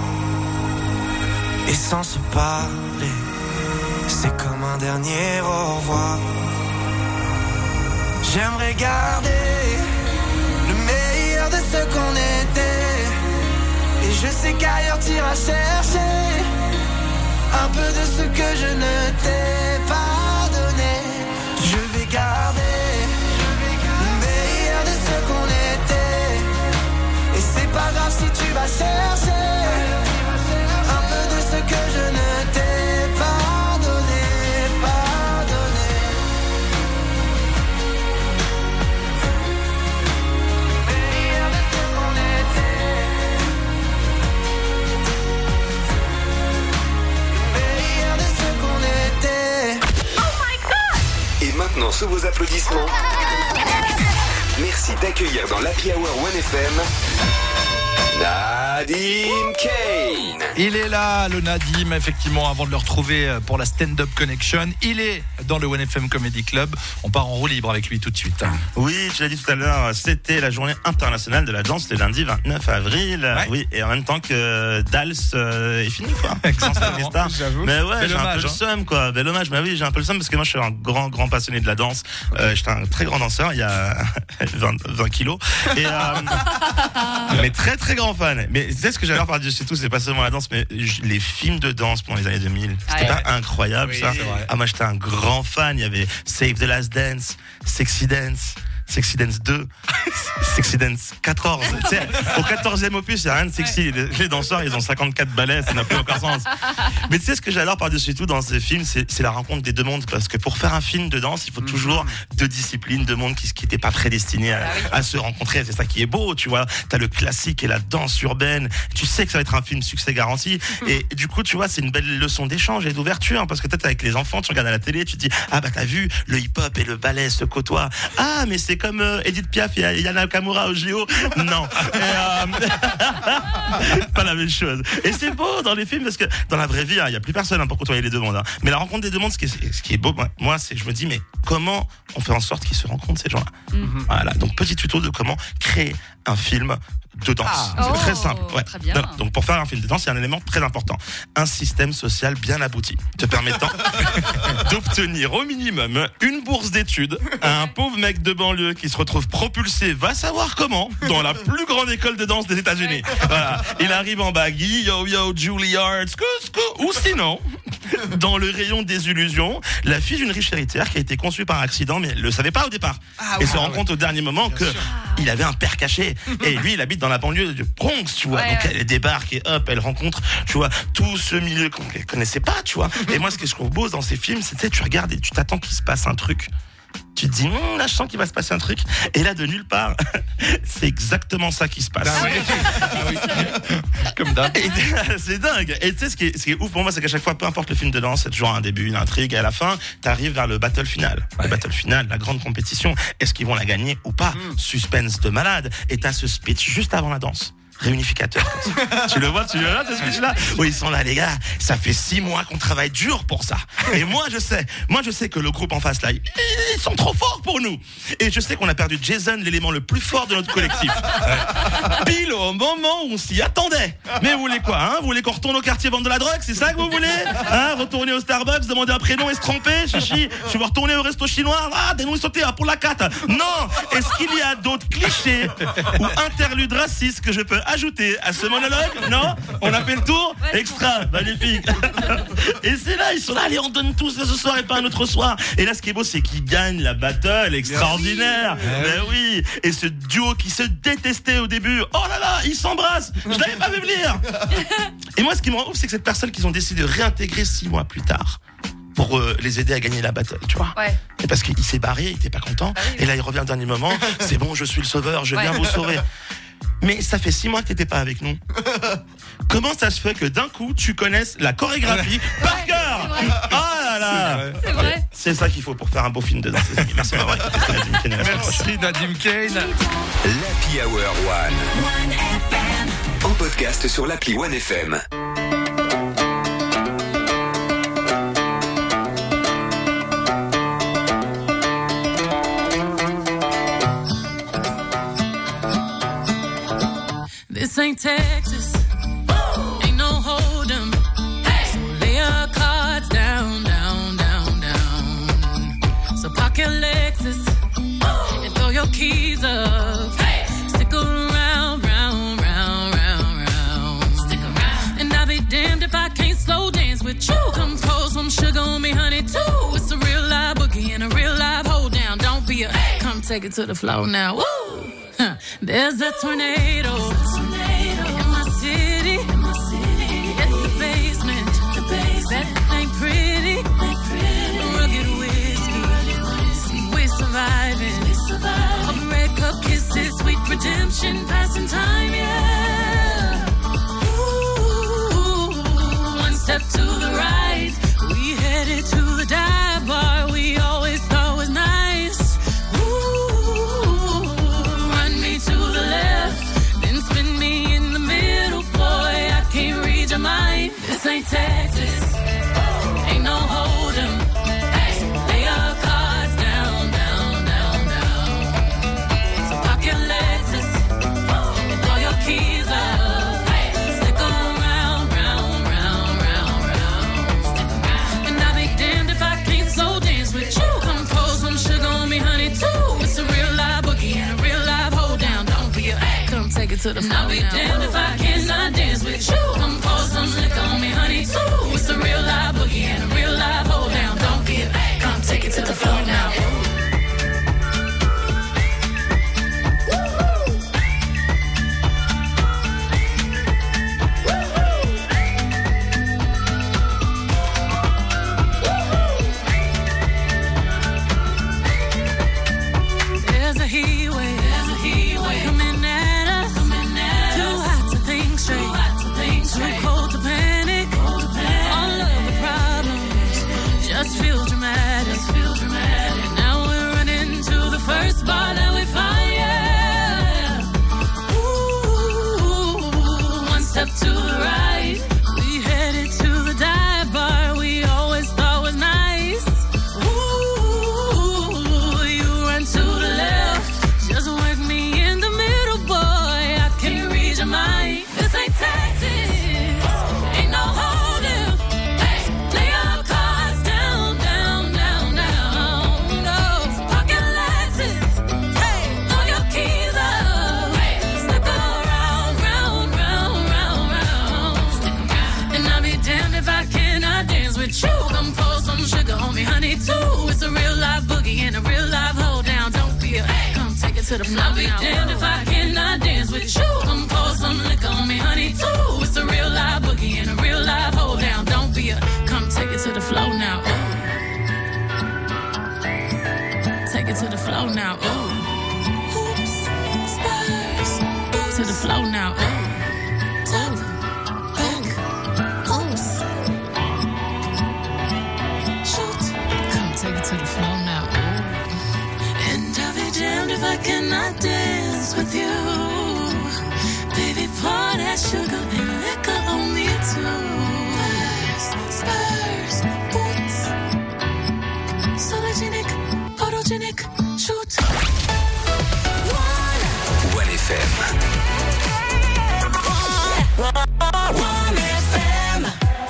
et sans se parler, c'est comme un dernier au revoir. J'aimerais garder le meilleur de ce qu'on était, et je sais qu'ailleurs t'iras chercher un peu de ce que je ne t'ai pas donné. Je vais garder le meilleur de ce qu'on était, et c'est pas grave si tu vas chercher un peu de ce que je ne t'ai pas donné, pas donné. Le meilleur de ce qu'on était, le meilleur de ce qu'on était. Oh my God! Et maintenant, sous vos applaudissements, merci d'accueillir dans l'Happy Hour one F M Nadim Kane. Il est là, le Nadim, effectivement, avant de le retrouver pour la Stand-Up Connection. Il est dans le one F M Comedy Club. On part en roue libre avec lui tout de suite. Oui, tu l'as dit tout à l'heure, c'était la journée internationale de la danse le lundi vingt-neuf avril. Ouais. Oui, et en même temps que Dals euh, est fini, quoi. J'avoue. Mais ouais, Bel j'ai hommage, un peu le hein. seum, quoi. Bel hommage. Mais oui, j'ai un peu le seum parce que moi, je suis un grand, grand passionné de la danse. Euh, j'étais un très grand danseur, il y a vingt, vingt kilos. Et, euh, mais très, très grand fan. Mais tu sais ce que j'adore par-dessus tout, c'est pas seulement la danse, mais les films de danse pendant les années deux mille. C'était ouais. pas incroyable, Oui, ça? c'est vrai. Ah, moi, j'étais un grand fan. Il y avait Save the Last Dance, Sexy Dance, Sexy Dance deux, Sexy Dance quatorze. Tu sais, au quatorzième opus, il n'y a rien de sexy. Les, les danseurs, ils ont cinquante-quatre ballets, ça n'a plus aucun sens. Mais tu sais, ce que j'adore par-dessus tout dans ces films, c'est, c'est la rencontre des deux mondes. Parce que pour faire un film de danse, il faut toujours deux disciplines, deux mondes qui n'étaient pas prédestinés à, à se rencontrer. C'est ça qui est beau, tu vois. T'as le classique et la danse urbaine. Tu sais que ça va être un film succès garanti. Et du coup, tu vois, c'est une belle leçon d'échange et d'ouverture. Parce que peut-être avec les enfants, tu regardes à la télé, tu te dis, ah bah t'as vu, le hip-hop et le ballet se côtoient. Ah, mais c'est comme euh, Edith Piaf et Yana Nakamura au J O. Non. Et, euh, pas la même chose. Et c'est beau dans les films parce que dans la vraie vie, il hein, n'y a plus personne hein, pour côtoyer les deux mondes. Hein. Mais la rencontre des deux mondes, ce qui est, ce qui est beau, moi, c'est je me dis, mais comment on fait en sorte qu'ils se rencontrent, ces gens-là? Mm-hmm. Voilà. Donc, petit tuto de comment créer un film de danse. Ah. C'est oh, très simple. Ouais. Très bien. Donc, donc, pour faire un film de danse, il y a un élément très important. Un système social bien abouti, te permettant d'obtenir au minimum une bourse d'études à un pauvre mec de banlieue qui se retrouve propulsé, va savoir comment, dans la plus grande école de danse des États-Unis. Voilà. Il arrive en bague, yo yo Juilliard, sco, sco, ou sinon, dans le rayon des illusions, la fille d'une riche héritière qui a été conçue par accident, mais elle le savait pas au départ. Ah, et ouais, se rend ouais. compte au dernier moment que il avait un père caché. Et lui, il habite dans la banlieue de Bronx, tu vois. Ouais, Donc ouais. elle débarque et hop, elle rencontre, tu vois, tout ce milieu qu'on ne connaissait pas, tu vois. Et moi, ce que je trouve beau dans ces films, c'est, tu sais, tu regardes et tu t'attends qu'il se passe un truc. Tu te dis, hm, là, je sens qu'il va se passer un truc. Et là, de nulle part, c'est exactement ça qui se passe. Ah oui. Comme d'hab. Et c'est dingue. Et tu sais, ce qui est, ce qui est ouf pour moi, c'est qu'à chaque fois, peu importe le film dedans, c'est toujours un début, une intrigue, et à la fin, t'arrives vers le battle final. Le battle final, la grande compétition. Est-ce qu'ils vont la gagner ou pas? Suspense de malade. Et t'as ce speech juste avant la danse. Réunificateur. Tu le vois, tu le vois, ce speech-là? Oui, ils sont là, les gars. Ça fait six mois qu'on travaille dur pour ça. Et moi, je sais, moi, je sais que le groupe en face, là, ils sont trop forts pour nous. Et je sais qu'on a perdu Jason, l'élément le plus fort de notre collectif. Ouais. Pile au moment où on s'y attendait. Mais vous voulez quoi, hein? Vous voulez qu'on retourne au quartier vendre de la drogue? C'est ça que vous voulez? Hein? Retourner au Starbucks, demander un prénom et se tromper? Chichi, je veux retourner au resto chinois? Ah, des nouilles sautées, hein, pour la carte. Non! Est-ce qu'il y a d'autres clichés ou interludes racistes que je peux ajouter à ce monologue? Non? On a fait le tour? Extra, magnifique. Et c'est là, ils sont là, allez, on donne tous ce soir et pas un autre soir. Et là, ce qui est beau, c'est qu'ils gagnent la battle, extraordinaire. Ben oui. Et ce duo qui se détestait au début, oh là là, ils s'embrassent. Je l'avais pas vu venir. Et moi, ce qui me rend ouf, c'est que cette personne qu'ils ont décidé de réintégrer six mois plus tard, pour euh, les aider à gagner la battle, tu vois. Ouais. Et parce qu'il s'est barré, il était pas content. Ah oui, oui. Et là, il revient au dernier moment. C'est bon, je suis le sauveur, je viens Ouais. vous sauver. Mais ça fait six mois que t'étais pas avec nous. Comment ça se fait que d'un coup, tu connaisses la chorégraphie par cœur? Oh là là! C'est vrai. C'est ça qu'il faut pour faire un beau film dedans, les amis. Merci de m'avoir écouté. C'est Nadim Kane, à la semaine prochaine. Merci Nadim Kane. L'Happy Hour One. En podcast sur l'appli One F M. This ain't Texas. Ain't no hold'em. So lay your cards down, down, down, down. So park your Lexus and throw your keys up. Stick around, round, round, round, round. Stick around. And I'll be damned if I can't slow dance with you. Come pour some sugar on me, honey, too. It's a real live boogie and a real live hold down. Don't be a come take it to the floor now. Woo! Huh. There's a tornado. In my city, in my city, at the basement, the basement. That ain't pretty, ain't pretty. Rugged whiskey, we're surviving. We surviving. Of red cup kisses, sweet redemption, passing time, yeah. Ooh, one step to the right, we headed to the dive bar we always thought was nice. Ooh, run me to the left, then spin me in the middle, boy, I can't read your mind. This ain't Texas, ain't no hold'em. So lay your cards down, down, down, down. So park your Lexus and throw your keys up. Stick around, round, round, round, round. And I'll be damned if I can't slow dance with you. Come pour some sugar on me, honey, too. It's a real live boogie and a real live hold down. Don't be a come take it to the floor. I'll be damned if I cannot dance with you. Come pour some liquor on me, honey, too. It's a real live boogie and a real live hold down. Don't be a come take it to the floor now. There's a heat wave, there's a heat wave coming at us, coming at too us. Hot to think straight, too, hot to think straight. Too cold to panic, cold to to the floor. I'll be damned if I cannot dance with you. Come pour some liquor on me, honey, too. It's a real live boogie and a real live hold down. Don't be a, come take it to the floor now. Ooh. Take it to the floor now. Ooh. Oops, spurs. Ooh. To the floor now. Ooh. Top, back, oops. Shoot, come take it to the floor now. Ooh. And I'll be damned if I cannot dance with you. Baby, pour that sugar and liquor on me too. Spurs, boots, sologenic, photogenic, shoot. One, One F M. One F M.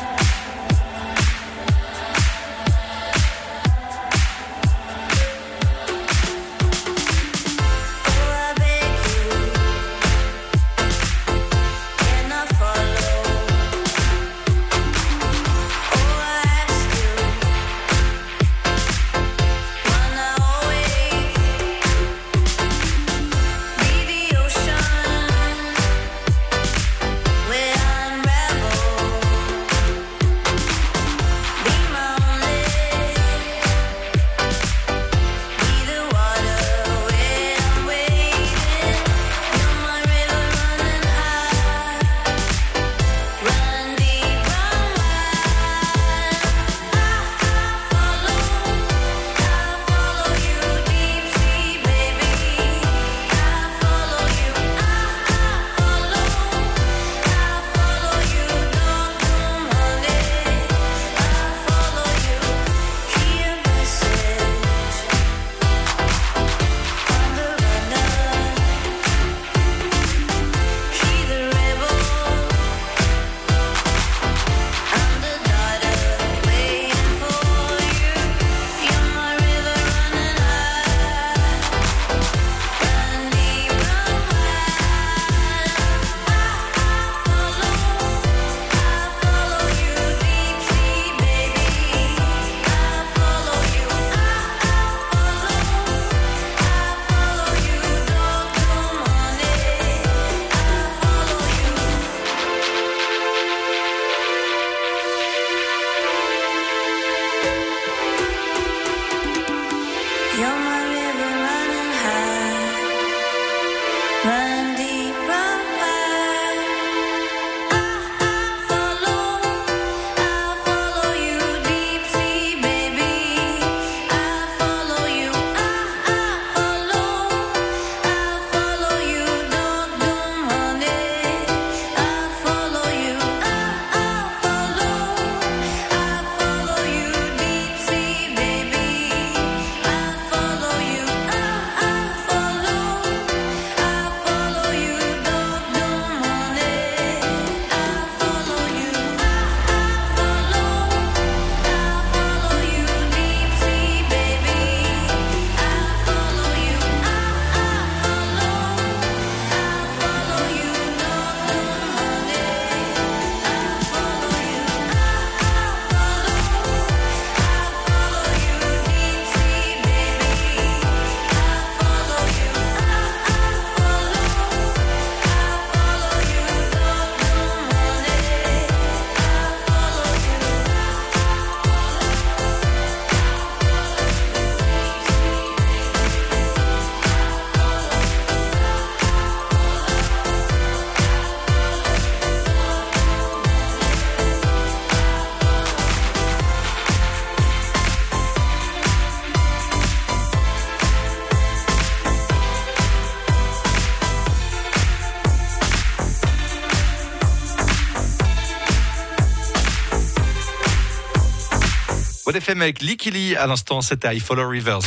One F M avec Likili. À l'instant, c'était I Follow Rivers.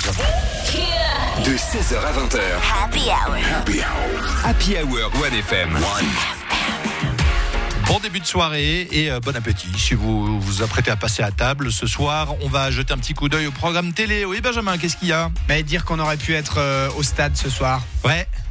De seize heures à vingt heures. Happy Hour. Happy Hour. Happy Hour One F M. Bon début de soirée et euh, bon appétit. Si vous vous apprêtez à passer à table ce soir, on va jeter un petit coup d'œil au programme télé. Oui, Benjamin, qu'est-ce qu'il y a? Mais dire qu'on aurait pu être euh, au stade ce soir. Ouais.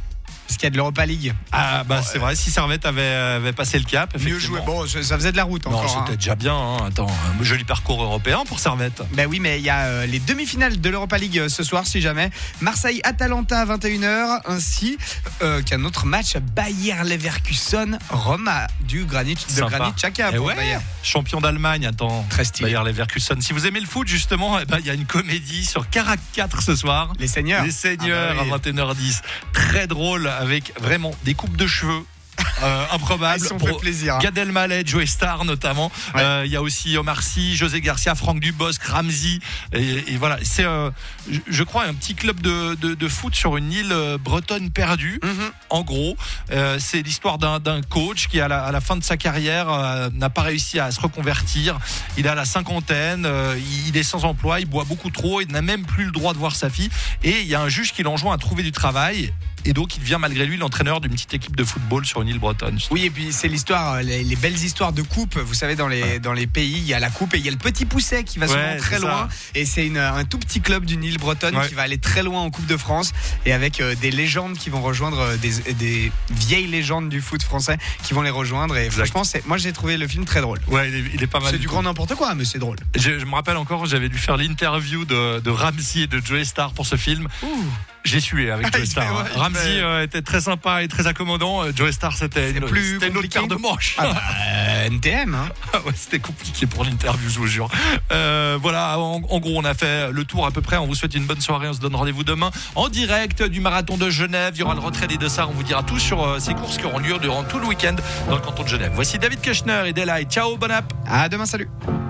Parce qu'il y a de l'Europa League. Ah bah c'est vrai, si Servette avait, avait passé le cap, Mieux joué. Bon, ça faisait de la route encore. Non, c'était hein. déjà bien. Hein. Attends, un joli parcours européen pour Servette. Ben oui, mais il y a euh, les demi-finales de l'Europa League euh, ce soir, si jamais. Marseille-Atalanta à vingt et une heures, ainsi euh, qu'un autre match Bayer-Leverkusen, Roma du Granit, de Sympa. Granit Xhaka. Eh pour ouais, Bayer. champion d'Allemagne, attends. Très stylé. Bayer-Leverkusen. Si vous aimez le foot, justement, eh ben, il y a une comédie sur Carac quatre ce soir. Les Seigneurs. Les Seigneurs Ah bah oui. à vingt et une heures dix. Très drôle, avec vraiment des coupes de cheveux. Euh, improbable. Ils sont pour fait plaisir, hein. Gad Elmaleh, Joe Star notamment. Il Ouais. euh, y a aussi Omar Sy, José Garcia, Franck Dubosc, Ramsey. Et, et voilà, c'est, euh, je, je crois, un petit club de, de, de foot sur une île euh, bretonne perdue. Mm-hmm. En gros, euh, c'est l'histoire d'un, d'un coach qui, à la, à la fin de sa carrière, euh, n'a pas réussi à se reconvertir. Il est à la cinquantaine, euh, il, il est sans emploi, il boit beaucoup trop, il n'a même plus le droit de voir sa fille. Et il y a un juge qui l'enjoint à trouver du travail. Et donc, il devient malgré lui l'entraîneur d'une petite équipe de football sur une île bretonne. Oui, et puis c'est l'histoire, les, les belles histoires de coupe. Vous savez, dans les, dans les pays, il y a la coupe et il y a le petit pousset qui va Ouais, souvent très c'est loin. ça. Et c'est une, un tout petit club d'une île bretonne Ouais. qui va aller très loin en Coupe de France. Et avec euh, des légendes qui vont rejoindre, euh, des, des vieilles légendes du foot français qui vont les rejoindre. Et franchement, c'est, moi j'ai trouvé le film très drôle. Ouais, il est, il est pas mal. C'est du tout. grand n'importe quoi, mais c'est drôle. Je, je me rappelle encore, j'avais dû faire l'interview de, de Ramsey et de Joe Star pour ce film. J'ai sué avec Joe Star. Ouais, hein. il Ramsey fait- euh, était très sympa et très accommodant. Euh, Joe Star, c'était une, plus c'était une autre compliqué. paire de manches. Ah bah, euh, N T M, hein. Ah ouais, c'était compliqué pour l'interview, je vous jure. Euh, voilà, en, en gros, on a fait le tour à peu près. On vous souhaite une bonne soirée. On se donne rendez-vous demain en direct du marathon de Genève. Il y aura le retrait des Dossards. On vous dira tout sur euh, ces courses qui auront lieu durant tout le week-end dans le canton de Genève. Voici David Kushner et Delight. Ciao, bon app. À demain, salut.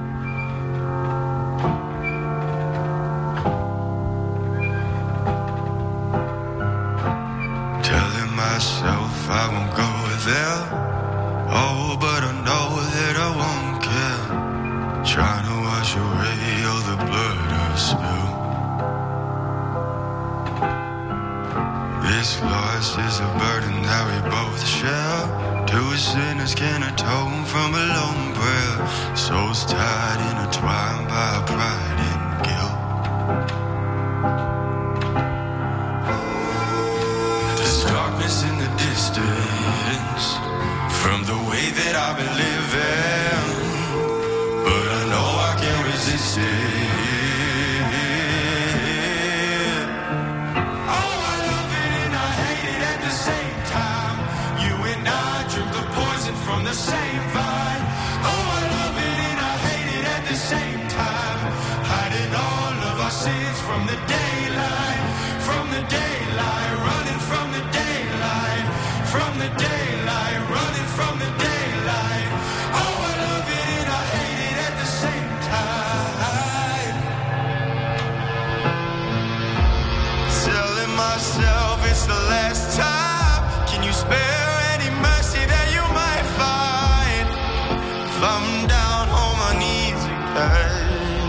Telling myself I won't go there. Oh, but I know that I won't care. Trying to wash away all the blood I've spilled. This loss is a burden that we both share. Two sinners can atone from a lone prayer. Souls tied, intertwined by pride and guilt. There's darkness in the distance from the way that I've been living, but I know I can't resist it. Oh, I love it and I hate it at the same time. You and I drink the poison from the same vine. Oh, I love it and I hate it at the same time. Hiding all of our sins from the daylight, from the daylight, running from the daylight, from the daylight, running from the daylight. Oh, I love it and I hate it at the same time. Telling myself it's the last time. Can you spare any mercy that you might find? If I'm down on my knees again,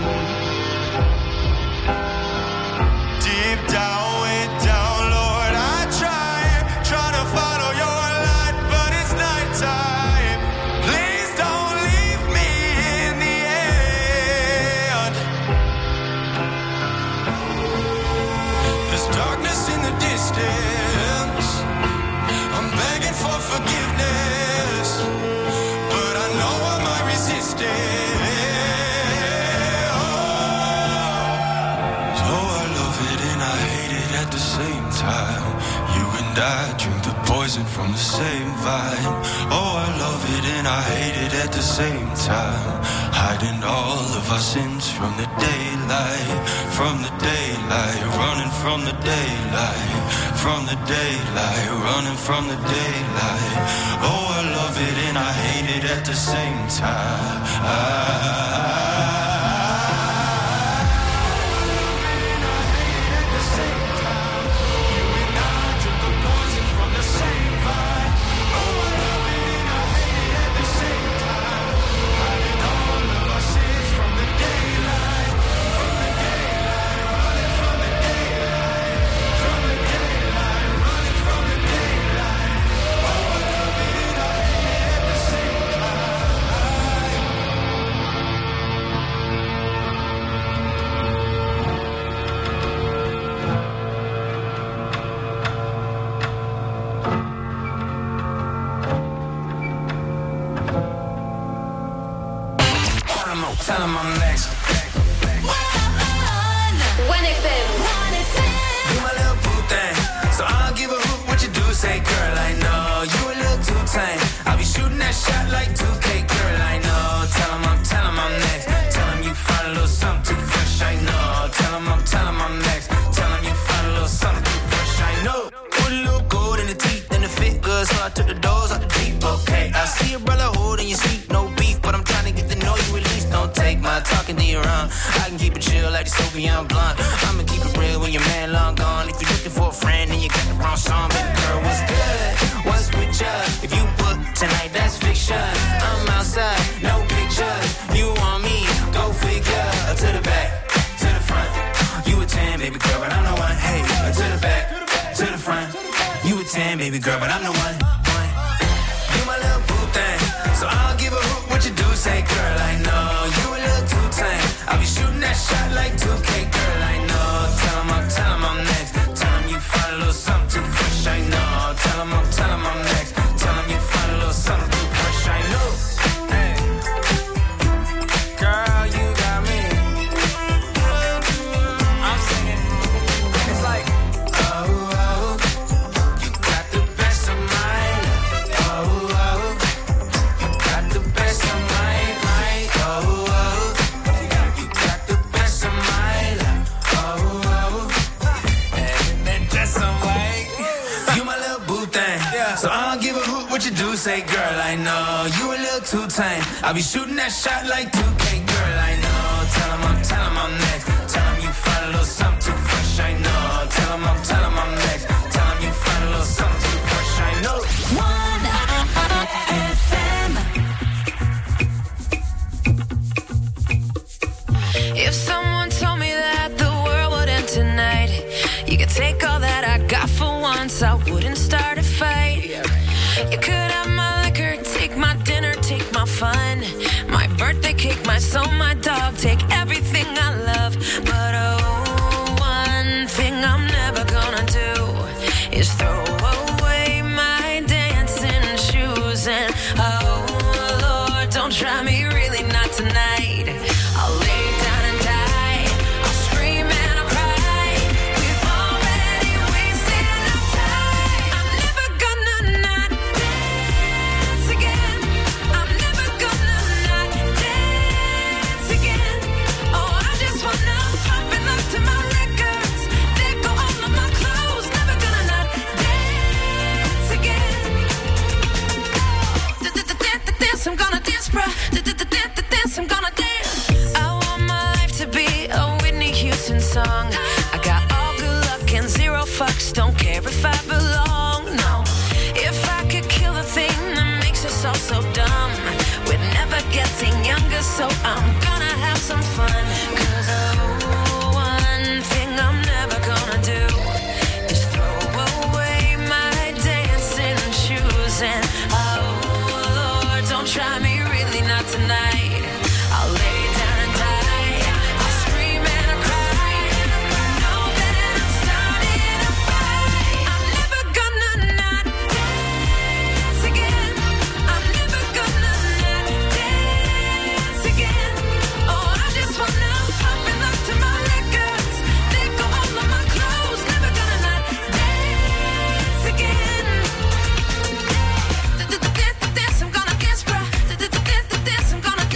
deep down, way down, Lord, I try, try to follow your light, but it's nighttime. Please don't leave me in the end. There's darkness in the distance. I'm begging for forgiveness, but I know I might resist it. Oh, I love it and I hate it at the same time. You and I drink the poison from the same vine. Oh, I love it and I hate it at the same time. Hiding all of our sins from the daylight, from the daylight, running from the daylight, from the daylight, running from the daylight. Oh, I love it and I hate it at the same time. tell them I'm next. one F M. You my little boo thing, so I'll give a hoot what you do. Say, girl, I know you a little too tame. I'll be shooting that shot like two K, girl, I know. Tell them I'm, tell them I'm next. Tell them you find a little something too fresh, I know. Tell them I'm, tell them I'm next. Tell them you find a little something too fresh, I know. Put a little gold in the teeth and the fit good, so I took the doors out the deep. Okay, I see your brother holding your seat, no beef, but I'm trying to get to know you at least. Don't take my talking to your own. I can keep it chill like the Soviet blunt. I'ma keep it real when your man long gone. If you're looking for a friend and you got the wrong song, baby girl, what's good? What's with ya? If you book tonight, that's fiction. I'm outside, no pictures. You want me? Go figure. To the back, to the front. You a ten, baby girl, but I'm the one. Hey, to the back, to the front. You a ten, baby girl, but I'm the one. one. You my little boo thing, so I'll give a hoot what you do. Say, girl, I know you a little too tame. I'll be shooting that shot like two K, girl, I know. Tell 'em I'm, tell 'em I'm next. Tell 'em you find a little something too fresh, I know. Tell 'em I'm, tell 'em I'm next. Tell 'em you find a little something too fresh, I know. Hey, girl, you got me. I'm singing. It's like, oh, oh, you got the best of mine. Oh, oh, you got the best of mine, mine. Oh, oh, you got the best of mine. Oh, oh, and then just some white. You my little boo thing, so I don't give a hoot what you do. Say, girl, I know you a little too tame. I'll be shooting that shot like two K, girl, I know. Tell 'em I'm, tell 'em I'm next. Tell 'em you find a little something too fresh, I know. Tell 'em I'm, tell 'em I'm next. Tell 'em you find a little something too fresh, I know. one F M. If someone told me that the world would end tonight, you could take all that I got for once, I wouldn't start a fight. You could have my liquor, take my dinner, take my fun, my birthday cake, my soul, my dog, take everything I love. But oh, one thing I'm never gonna do is throw away my dancing shoes. And oh Lord, don't try me, really not tonight. I'll lay down and die, I'll scream and I'll cry. We've already wasted our time. I'm never gonna not dance again. I'm never gonna not dance again. Oh, I just wanna pop and look to my records. They go all of my clothes. Never gonna not dance again. Dance, I'm gonna dance, bruh. Dance, I'm gonna dance. I want my life to be a Whitney Houston song. I got all good luck and zero fucks. Don't care if I belong, no. If I could kill the thing that makes us all so dumb, we're never getting younger, so I'm gonna have some fun. Cause oh, one thing I'm never gonna do is throw away my dancing shoes. And oh Lord, don't try me, really not tonight. I'll lay down and die, I'll scream and I'll cry. You know that I'm starting a fight. I'm never gonna not dance again. I'm never gonna not dance again. Oh, I just wanna pop and look to my records. They go all of my clothes. Never gonna not dance again. Dance, I'm gonna dance, bruh. Dance, I'm gonna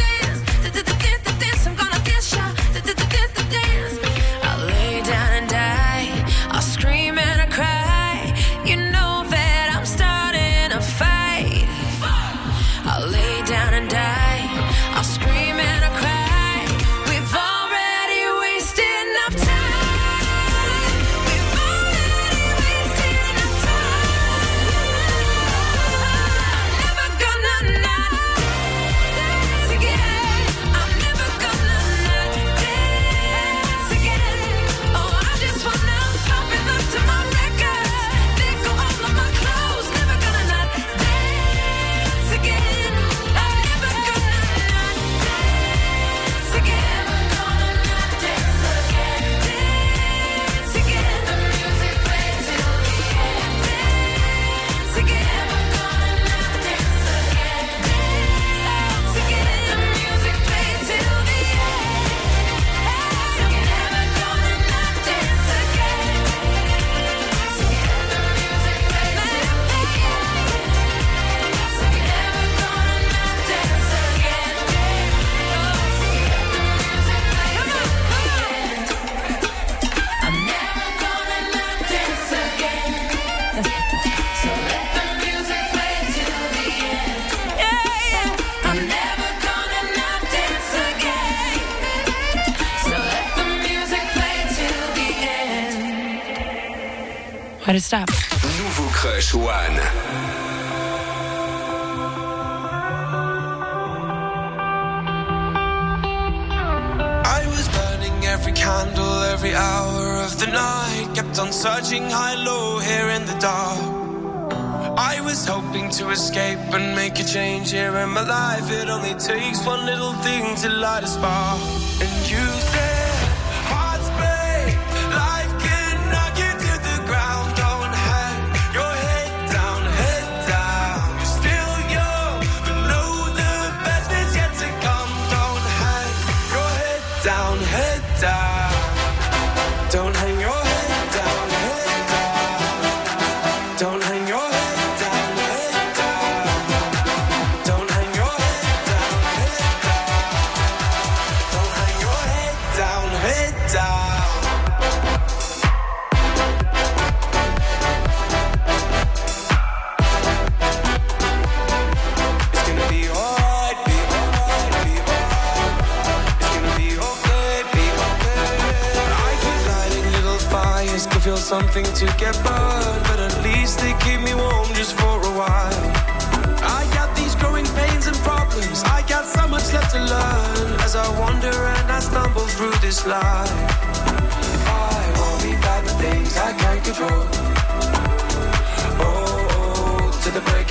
Why to stop? Nouveau Crush One. I was burning every candle, every hour of the night. Kept on searching high, low, here in the dark. I was hoping to escape and make a change here in my life. It only takes one little thing to light a spark. And you said, hearts break, life can knock you to the ground. Don't hang your head down, head down. You're still young, but know the best is yet to come. Don't hang your head down, head down. Don't hang your head down, head down. Don't hang your head. Something to get burned, but at least they keep me warm just for a while. I got these growing pains and problems. I got so much left to learn as I wander and I stumble through this life. I worry about the things I can't control. Oh, oh, to the break